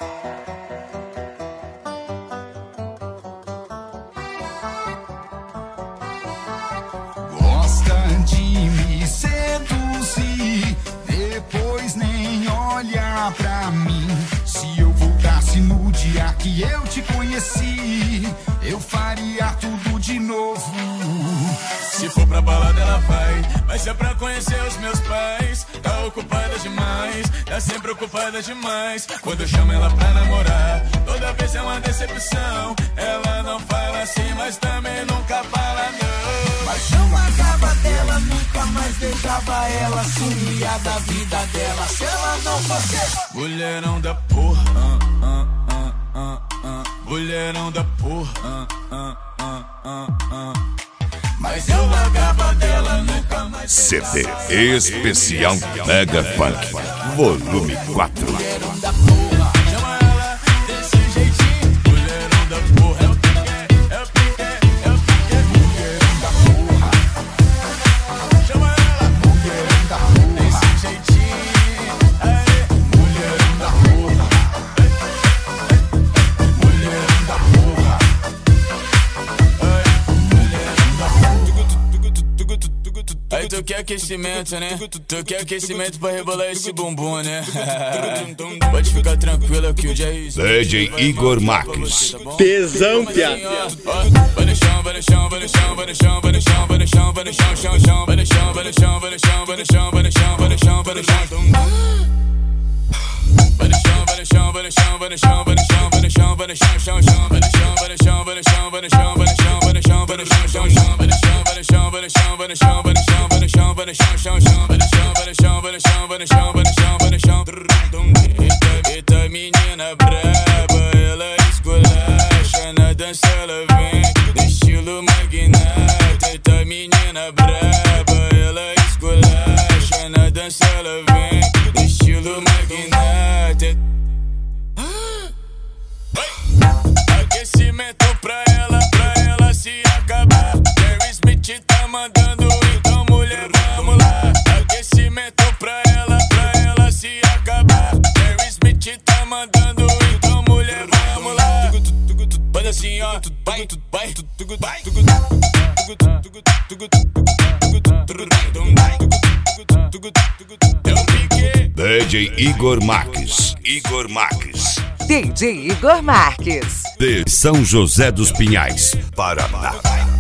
Gosta de me seduzir, depois nem olha pra mim. Se eu voltasse no dia que eu te conheci, eu faria tudo de novo. Se for pra balada ela vai ser pra conhecer os meus pais. Tá ocupada demais, tá sempre ocupada demais. Quando eu chamo ela pra namorar, toda vez é uma decepção. Ela não fala assim, mas também nunca fala não. Mas não acaba dela, nunca mais beijava ela. Sumia da vida dela, se ela não fosse mulherão da porra, mulherão da porra, mas eu largava dela, nunca mais. CD especial Mega Funk, volume 4. Mulherão da porra, chama ela desse jeitinho. Mulherão da porra, é o que quer, é o que quer, é o que quer. mulherão da porra, Chama ela mulherão da porra, desse jeitinho. Aê, mulherão da porra, mulherão da porra, mulherão da porra. aí tu quer aquecimento, né? Tu quer aquecimento pra rebolar esse bumbum, né? Pode ficar tranquilo que o Jair DJ Igor Marques. Tesão, piada. Vai no chão, vai no chão, vai no chão, vai no chão, vai no chão, vai no chão, vai no chão, chão, chão, vai no chão, vai no chão, vai no chão, vai no chão, vai no chão, vai no chão, vai no chão. Vai no chão, vai no chão, vai no chão, vai no chão, vai no chão, vai no chão, vai no chão, chão, chão, vai no chão, vai no chão, vai no chão, vai no chão, vai no chão, vai no chão, vai no chão, chão, chão, vai no chão, vai no chão, vai no chão, vai no chão, vai no chão, vai no chão, vai no chão, chão, chão, vai no chão, vai no chão, vai no chão, vai no chão, vai no chão, vai no chão. Eita menina braba, ela esculacha, na dança ela vem no estilo magnata. Eita menina braba, ela esculacha, na dança ela vem no estilo magnata. Aquecimento pra ela se acabar. Jerry Smith tá mandando, então mulher vamos lá. Aquecimento pra ela se acabar. Jerry Smith tá mandando, então mulher vamos lá. Faz assim ó, vai, vai, vai. É o pique. DJ Igor Marques. Igor Marques. DJ Igor Marques. De São José dos Pinhais, Paraná.